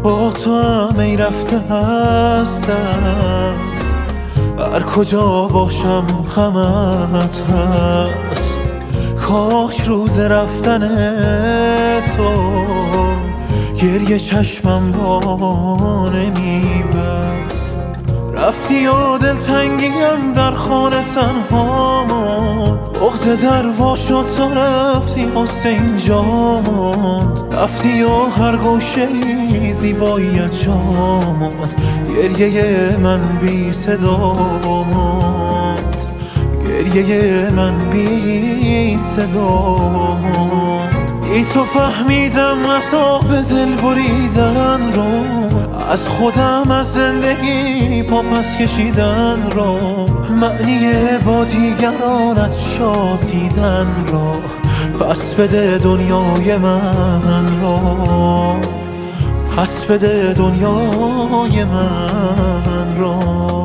با تو هم ای رفته هست هر کجا باشم غمت هست. کاش روز رفتن تو گریه چشمم را نمیبست. رفتی و دلتنگیم در خانه تنها ماند، بغض در وا شد تا رفتی قصه اینجا ماند. رفتی و هر گوشه زیباییت جا ماند، گریه من بی صدا ماند، گریه من بی صدا ماند. ای تو فهمیدم عذاب دل بریدن رو، از خودم از زندگی پا پس کشیدن رو، معنی با دیگرانت شاد دیدن رو. پس بده دنیای من رو، پس بده دنیای من رو.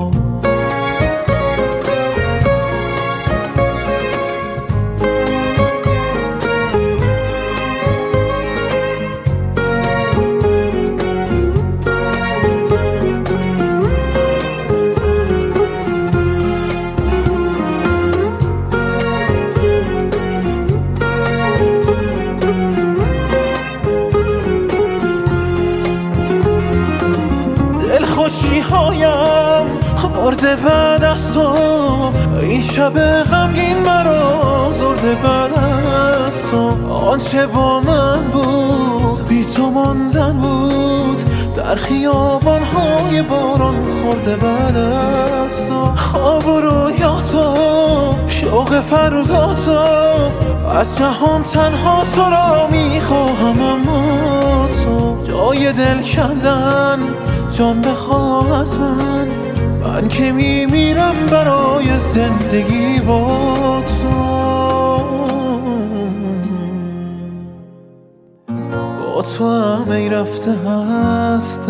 خوشی هایم آورده بعد از تو، این شب غمگین مرا زرده بعد از تو. آنچه با من بود بی تو ماندن بود، در خیابان های باران خورده بعد از تو. خواب و رویاتا شوق فرداتا، از جهان تنها تو را میخواهم، اما تو جای دل کندن جان بخواه از من. من که میمیرم برای زندگی با تو، با تو هم ای رفته هست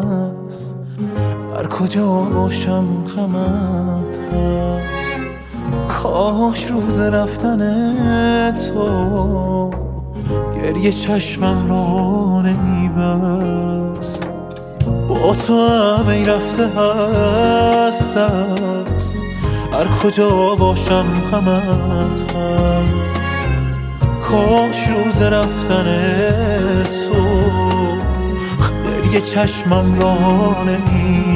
هر کجا باشم غمت هست. کاش روز رفتن تو گریه چشمم را نمیبست. با تو هم ای رفته هست هر کجا باشم غمت هست. کاش روز رفتن تو گریه چشمم را نمیبست.